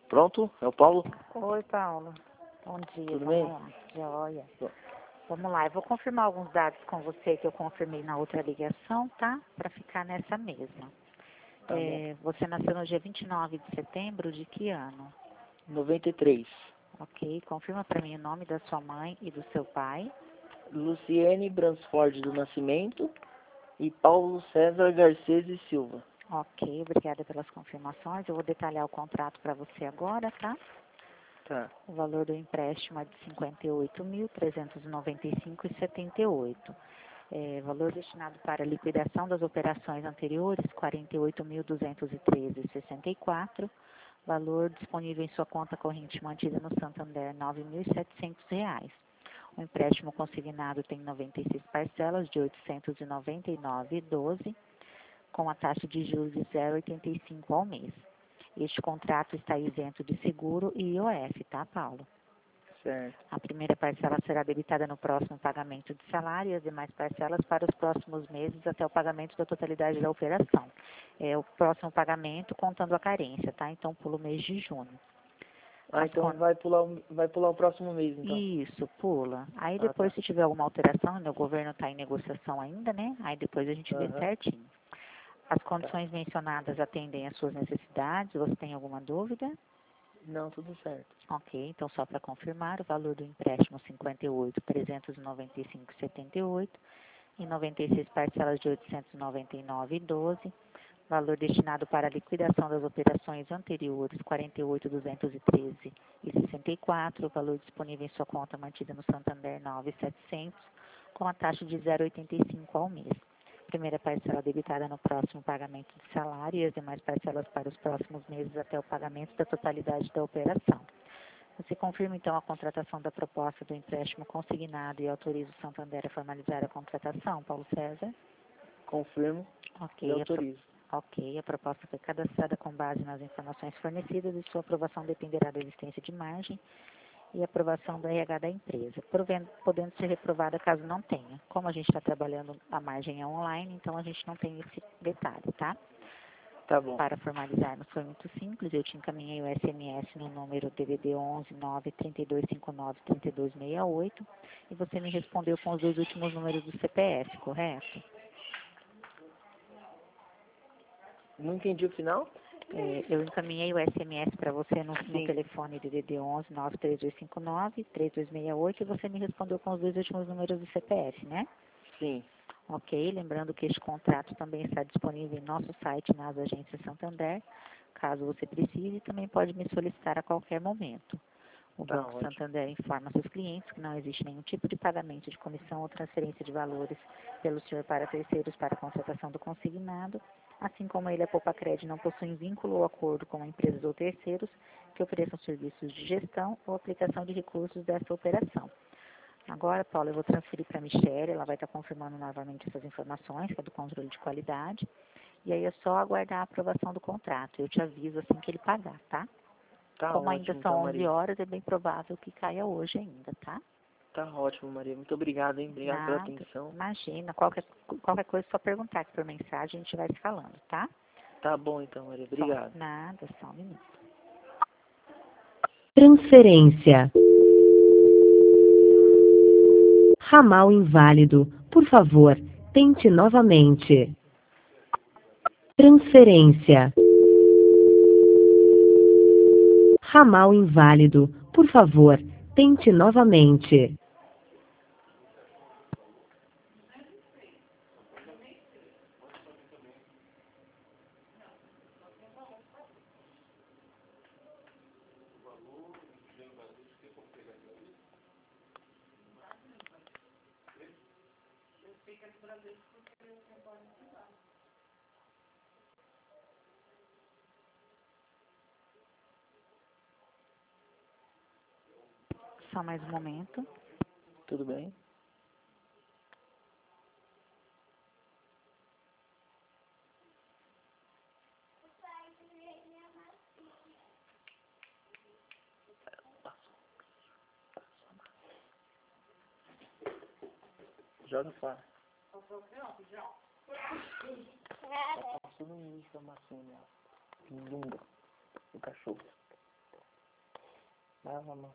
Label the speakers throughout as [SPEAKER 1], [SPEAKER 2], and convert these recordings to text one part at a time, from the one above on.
[SPEAKER 1] Pronto? É o Paulo?
[SPEAKER 2] Oi, Paulo. Bom dia.
[SPEAKER 1] Tudo
[SPEAKER 2] Vamos
[SPEAKER 1] bem?
[SPEAKER 2] lá. Joia. Vamos lá. Eu vou confirmar alguns dados com você que eu confirmei na outra ligação, tá? Para ficar nessa mesma.
[SPEAKER 1] Tá bom.
[SPEAKER 2] Você nasceu no dia 29 de setembro de que ano?
[SPEAKER 1] 93.
[SPEAKER 2] Ok. Confirma para mim o nome da sua mãe e do seu pai.
[SPEAKER 1] Luciene Bransford do Nascimento e Paulo César Garcês e Silva.
[SPEAKER 2] Ok. Obrigada pelas confirmações. Eu vou detalhar o contrato para você agora, tá?
[SPEAKER 1] Tá.
[SPEAKER 2] O valor do empréstimo é de R$ 58.395,78. Valor destinado para liquidação das operações anteriores, R$ 48.213,64. Valor disponível em sua conta corrente mantida no Santander, R$ 9.700. O empréstimo consignado tem 96 parcelas de R$ 899,12, com a taxa de juros de 0,85 ao mês. Este contrato está isento de seguro e IOF, tá, Paulo?
[SPEAKER 1] Certo.
[SPEAKER 2] A primeira parcela será debitada no próximo pagamento de salário e as demais parcelas para os próximos meses até o pagamento da totalidade da operação. O próximo pagamento contando a carência, tá? Então, pula o mês de junho.
[SPEAKER 1] Então vai pular o próximo mês, então.
[SPEAKER 2] Isso, pula. Aí
[SPEAKER 1] Ah,
[SPEAKER 2] depois,
[SPEAKER 1] tá.
[SPEAKER 2] se tiver alguma alteração, o governo está em negociação ainda, né? Aí depois a gente vê
[SPEAKER 1] Aham.
[SPEAKER 2] certinho. As
[SPEAKER 1] Tá.
[SPEAKER 2] condições mencionadas atendem às suas necessidades. Você tem alguma dúvida?
[SPEAKER 1] Não, tudo certo.
[SPEAKER 2] Ok, então só para confirmar, o valor do empréstimo 58.395,78 em 96 parcelas de 899,12, valor destinado para a liquidação das operações anteriores 48.213,64, valor disponível em sua conta mantida no Santander 9.700, com a taxa de 0,85 ao mês. Primeira parcela debitada no próximo pagamento de salário e as demais parcelas para os próximos meses até o pagamento da totalidade da operação. Você confirma, então, a contratação da proposta do empréstimo consignado e autoriza o Santander a formalizar a contratação, Paulo César?
[SPEAKER 1] Confirmo e
[SPEAKER 2] Ok,
[SPEAKER 1] autorizo.
[SPEAKER 2] a proposta foi cadastrada com base nas informações fornecidas e sua aprovação dependerá da existência de margem e aprovação do RH da empresa, podendo ser reprovada caso não tenha. Como a gente está trabalhando, a margem é online, então a gente não tem esse detalhe, tá?
[SPEAKER 1] Tá bom.
[SPEAKER 2] Para formalizarmos foi muito simples, eu te encaminhei o SMS no número DDD 11 93259 3268 e você me respondeu com os dois últimos números do CPF, correto?
[SPEAKER 1] Não entendi o final?
[SPEAKER 2] Eu encaminhei o SMS para você no
[SPEAKER 1] Sim.
[SPEAKER 2] telefone DDD 11 93259 3268 e você me respondeu com os dois últimos números do CPF, né?
[SPEAKER 1] Sim.
[SPEAKER 2] Ok, lembrando que este contrato também está disponível em nosso site nas agências Santander. Caso você precise, também pode me solicitar a qualquer momento. O
[SPEAKER 1] Tá
[SPEAKER 2] Banco
[SPEAKER 1] ótimo.
[SPEAKER 2] Santander informa seus clientes que não existe nenhum tipo de pagamento de comissão ou transferência de valores pelo senhor para terceiros para a contratação do consignado, assim como ele, a Poupacred, não possui vínculo ou acordo com empresas ou terceiros que ofereçam serviços de gestão ou aplicação de recursos desta operação. Agora, Paulo, eu vou transferir para a Michelle, ela vai estar confirmando novamente essas informações, que é do controle de qualidade, e aí é só aguardar a aprovação do contrato. Eu te aviso assim que ele pagar, tá?
[SPEAKER 1] Tá
[SPEAKER 2] Como ainda
[SPEAKER 1] ótimo,
[SPEAKER 2] são
[SPEAKER 1] tá,
[SPEAKER 2] 11
[SPEAKER 1] Maria?
[SPEAKER 2] horas, é bem provável que caia hoje ainda, tá?
[SPEAKER 1] Tá ótimo, Maria. Muito obrigado, hein? Obrigado pela
[SPEAKER 2] Nada,
[SPEAKER 1] atenção.
[SPEAKER 2] imagina. Qualquer coisa é só perguntar aqui por mensagem, a gente vai se falando, tá?
[SPEAKER 1] Tá bom, então, Maria.
[SPEAKER 2] Só,
[SPEAKER 1] Obrigado.
[SPEAKER 2] nada, só um minuto.
[SPEAKER 3] Transferência. Ramal inválido. Por favor, tente novamente. Transferência. Ramal inválido. Por favor, tente novamente.
[SPEAKER 2] Só mais um momento.
[SPEAKER 1] Tudo bem? Joga fora. Só passou uma informação, né? Linda. O cachorro. Ah, vamos.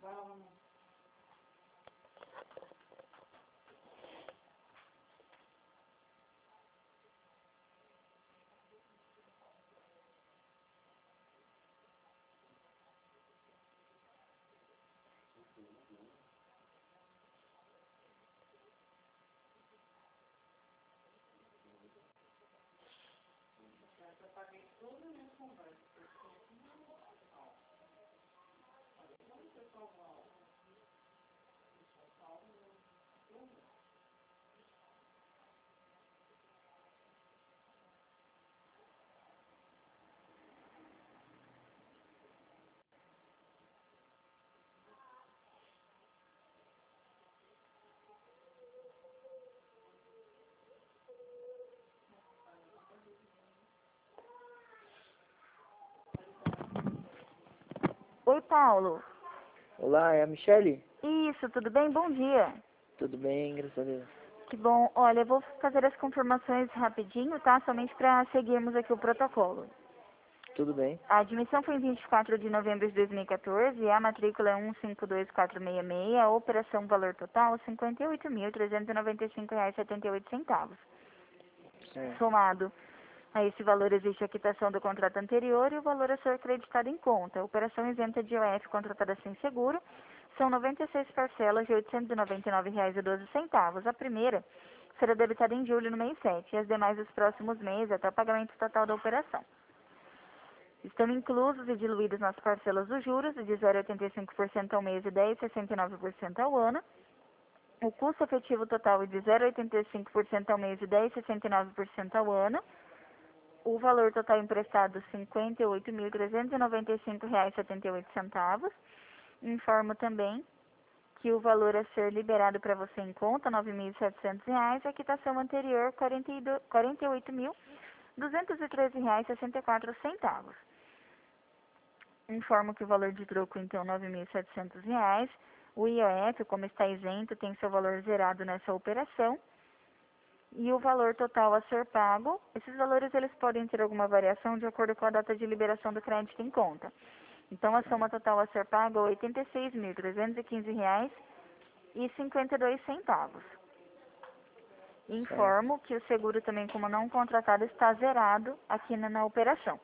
[SPEAKER 2] Oi, Paulo.
[SPEAKER 1] Olá, é a Michele?
[SPEAKER 2] Isso, tudo bem? Bom dia.
[SPEAKER 1] Tudo bem, graças a Deus.
[SPEAKER 2] Que bom. Olha, eu vou fazer as confirmações rapidinho, tá? Somente para seguirmos aqui o protocolo.
[SPEAKER 1] Tudo bem?
[SPEAKER 2] A admissão foi em 24 de novembro de 2014, a matrícula é 152466, a operação valor total R$ 58.395,78.
[SPEAKER 1] Certo.
[SPEAKER 2] Somado a esse valor existe a quitação do contrato anterior e o valor a ser acreditado em conta. A operação isenta de IOF contratada sem seguro são 96 parcelas de R$ 899,12. A primeira será debitada em julho no mês 7 e as demais nos próximos meses até o pagamento total da operação. Estão inclusos e diluídos nas parcelas dos juros de 0,85% ao mês e 10,69% ao ano. O custo efetivo total é de 0,85% ao mês e 10,69% ao ano. O valor total emprestado R$ 58.395,78. Informo também que o valor a ser liberado para você em conta, R$ 9.700, a quitação anterior, R$ 48.213,64. Informo que o valor de troco, então, R$ 9.700. O IOF, como está isento, tem seu valor zerado nessa operação. E o valor total a ser pago, esses valores eles podem ter alguma variação de acordo com a data de liberação do crédito em conta. Então, a soma total a ser paga é R$ 86.315,52. Informo que o seguro também, como não contratado, está zerado aqui na operação.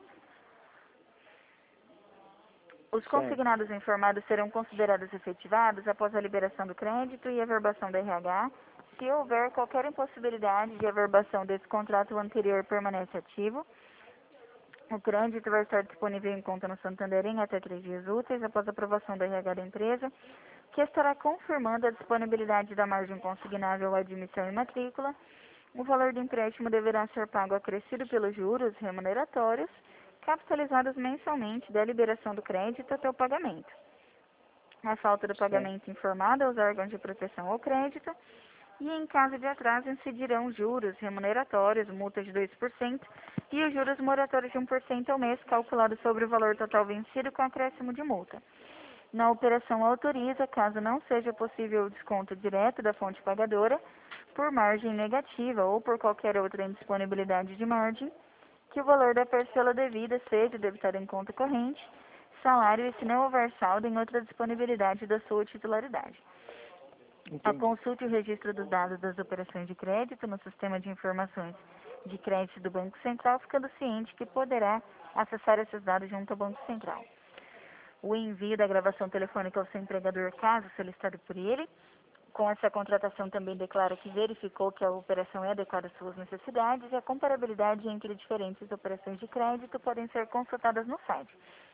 [SPEAKER 2] Os consignados informados serão considerados efetivados após a liberação do crédito e a averbação da RH. Se houver qualquer impossibilidade de averbação desse contrato, o anterior permanece ativo. O crédito vai estar disponível em conta no Santander em até 3 dias úteis após a aprovação da RH da empresa, que estará confirmando a disponibilidade da margem consignável à admissão e matrícula. O valor do empréstimo deverá ser pago acrescido pelos juros remuneratórios, capitalizados mensalmente da liberação do crédito até o pagamento. A falta do pagamento informada aos órgãos de proteção ao crédito e, em caso de atraso, incidirão juros remuneratórios, multa de 2% e os juros moratórios de 1% ao mês, calculado sobre o valor total vencido com acréscimo de multa. Na operação autoriza, caso não seja possível o desconto direto da fonte pagadora, por margem negativa ou por qualquer outra indisponibilidade de margem, que o valor da parcela devida seja debitado em conta corrente, salário e, se não houver saldo, em outra disponibilidade da sua titularidade. A consulta e o registro dos dados das operações de crédito no sistema de informações de crédito do Banco Central, ficando ciente que poderá acessar esses dados junto ao Banco Central. O envio da gravação telefônica ao seu empregador, caso solicitado por ele. Com essa contratação também declara que verificou que a operação é adequada às suas necessidades e a comparabilidade entre diferentes operações de crédito podem ser consultadas no site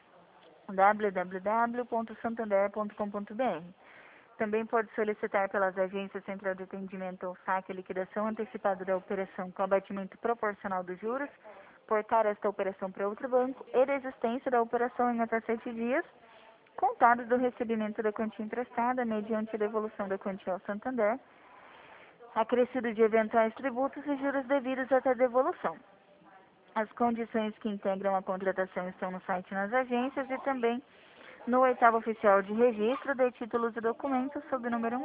[SPEAKER 2] www.santander.com.br. Também pode solicitar pelas agências Central de Atendimento ou saque a liquidação antecipada da operação com abatimento proporcional dos juros, portar esta operação para outro banco e da existência da operação em até 7 dias, contados do recebimento da quantia emprestada mediante a devolução da quantia ao Santander, acrescido de eventuais tributos e juros devidos até devolução. As condições que integram a contratação estão no site nas agências e também no 8º oficial de registro de títulos e documentos sob o número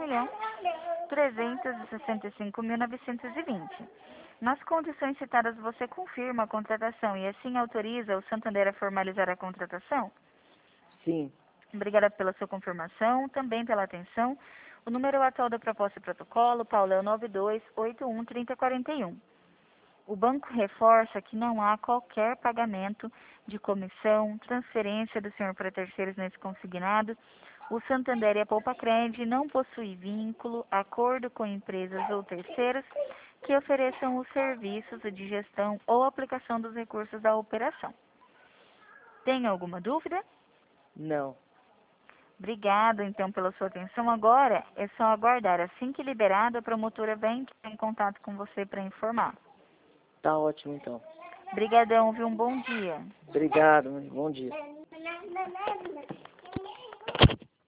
[SPEAKER 2] 1.365.920. Nas condições citadas, você confirma a contratação e assim autoriza o Santander a formalizar a contratação?
[SPEAKER 1] Sim.
[SPEAKER 2] Obrigada pela sua confirmação, também pela atenção. O número atual da proposta e protocolo, Paulo, é o 92813041. O banco reforça que não há qualquer pagamento de comissão, transferência do senhor para terceiros nesse consignado. O Santander e a Poupa-Cred não possuem vínculo, acordo com empresas ou terceiros que ofereçam os serviços de gestão ou aplicação dos recursos da operação. Tem alguma dúvida?
[SPEAKER 1] Não.
[SPEAKER 2] Obrigada, então, pela sua atenção. Agora é só aguardar. Assim que liberado, a promotora vai entrar em contato com você para informar.
[SPEAKER 1] Tá ótimo, então.
[SPEAKER 2] Obrigadão, viu? Um bom dia.
[SPEAKER 1] Obrigado, bom dia.